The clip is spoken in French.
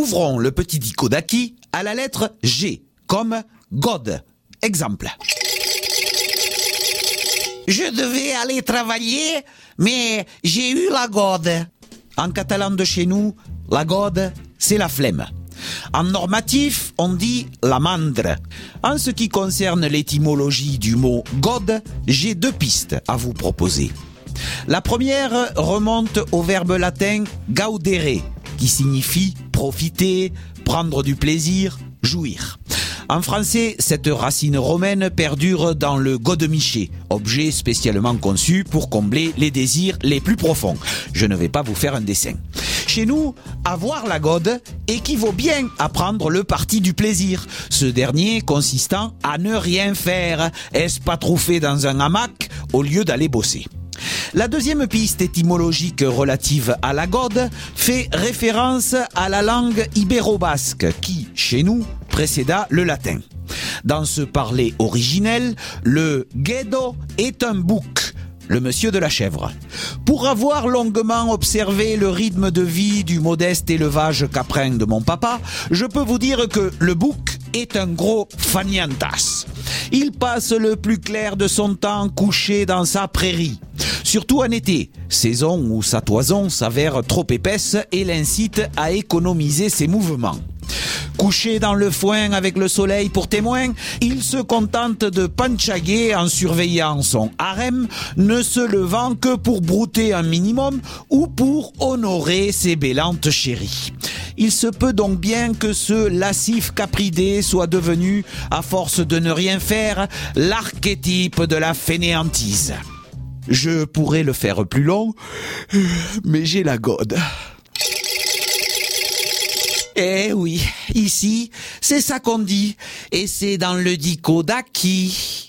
Ouvrons le petit Dikodaki à la lettre G, comme God. Exemple. Je devais aller travailler, mais j'ai eu la gode. En catalan de chez nous, la gode, c'est la flemme. En normatif, on dit la mandre. En ce qui concerne l'étymologie du mot God, j'ai 2 pistes à vous proposer. La première remonte au verbe latin gaudere, qui signifie profiter, prendre du plaisir, jouir. En français, cette racine romaine perdure dans le godemiché, objet spécialement conçu pour combler les désirs les plus profonds. Je ne vais pas vous faire un dessin. Chez nous, avoir la gode équivaut bien à prendre le parti du plaisir, ce dernier consistant à ne rien faire, espatrouffer dans un hamac au lieu d'aller bosser. La deuxième piste étymologique relative à la gode fait référence à la langue ibéro-basque qui, chez nous, précéda le latin. Dans ce parler originel, le guedo est un bouc, le monsieur de la chèvre. Pour avoir longuement observé le rythme de vie du modeste élevage caprin de mon papa, je peux vous dire que le bouc est un gros faniantas. Il passe le plus clair de son temps couché dans sa prairie. Surtout en été, saison où sa toison s'avère trop épaisse et l'incite à économiser ses mouvements. Couché dans le foin avec le soleil pour témoin, il se contente de panchaguer en surveillant son harem, ne se levant que pour brouter un minimum ou pour honorer ses bêlantes chéries. Il se peut donc bien que ce lascif capridé soit devenu, à force de ne rien faire, l'archétype de la fainéantise. Je pourrais le faire plus long, mais j'ai la gode. Eh oui, ici, c'est ça qu'on dit, et c'est dans le Dikodaki.